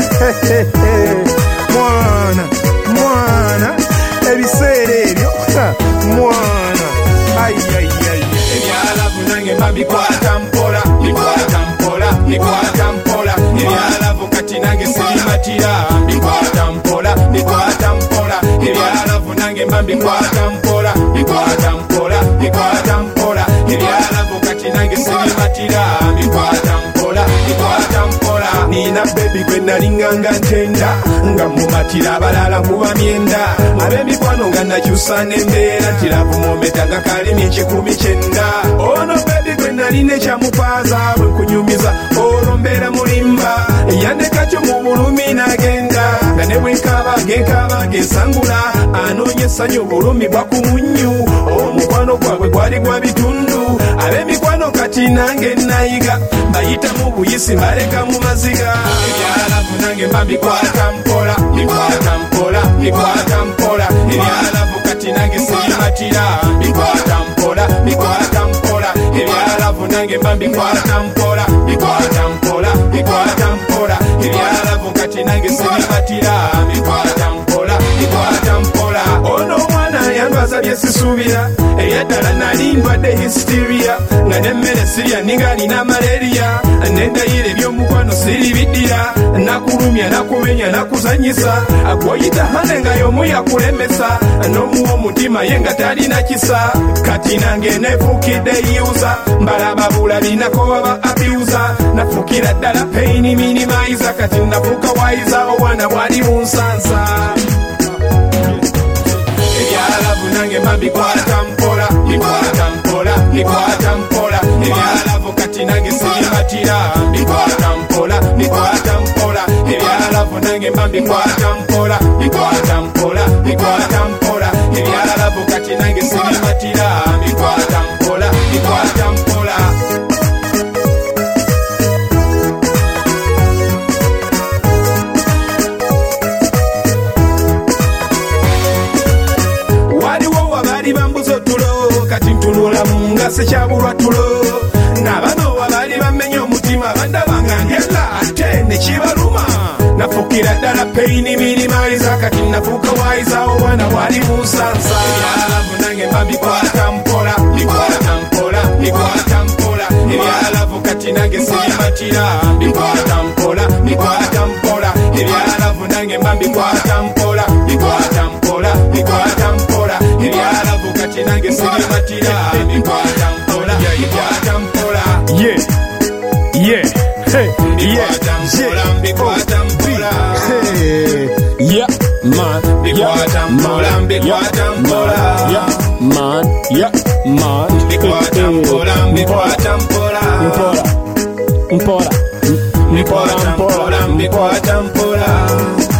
mwana ebiseera ebyo mwana ebyalavu nange mbabikwata mpola bikwata mpola ebyalavu kati nange sibimatira bikwata mpola ebyalavu nange mbabikwata mpola bikwata mpola ebyalavu kati nange sibimatira bikwata mpola nina bebi gwe nalinganga ntenda nga mumatira abalala nkuba myenda ab'emikwano nga nakyusa n'embeera tiravu mometa nga kalimi 19 ono bebi gwe nalina ekyamupaaza bwe nkunyumiza olwo mbeera mulimba yandeka kyo mu bulumi n'agenda nga ne bwenkaba ng'ensangula anoonya essanyu obulumi bwa ku munnyu omukwano gwabwe gwali gwa bitundu ab'emikwano kati nange nayiga bayitamu buyisi mbaleka mu maziga ebyalavu nange mbabikwata mpola ebyalavu kati nange sibimatira bikwata mpola ebyalavu nange mbabikwata mpola ebyalavu kati nange sibimatira bikwata mpola ono omwana yandwaza byesisuubira eyaddala nali ndwadde hysteria nga nemmere sirya ninga alina malaria nendayira ebyomukwano siribiddira nakulumya nakumenya nakuzanyisa agwoyita hane nga y'omu yakulemesa n'omuwa omutima ye nga talina kisa kati nange nefuukidde yuza mbalaba bulabi nakowaba abuza nafukira ddala pain minimizer kati nafuuka waiza obwana bwali bunsansa ebyalavu nange mbabikwata mpola ebyalavu kati nange sibimatira bikwata mpola ebyalavu nange mbabikwata mpola ebyalavu kati nange sibimatira bikwata mpola kati ntunula munga sekyabulwa tulo nabano wabali bamenya omutima bandabanga ngela ate nekibaluma nafukira ddala pain minimizer kati nafuuka waiza obwana bwali bunsansa ebyalavu nange mbabikwata mpola ebyalavu kati nange sibimatira bikwata mpola ebyalavu nange mbabikwata mpola ebyalavu kati nange sibimatira bikwata mpola mpola